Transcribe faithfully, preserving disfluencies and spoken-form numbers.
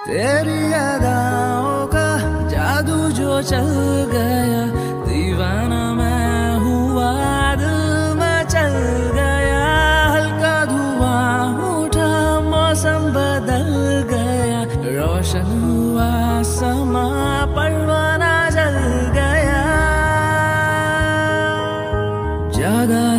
तेरी अदाओं का जादू जो चल गया, दीवाना मैं हुआ, दिल में चल गया। हल्का धुआं उठा, मौसम बदल गया, रोशन हुआ समा, परवाना जल गया। जागा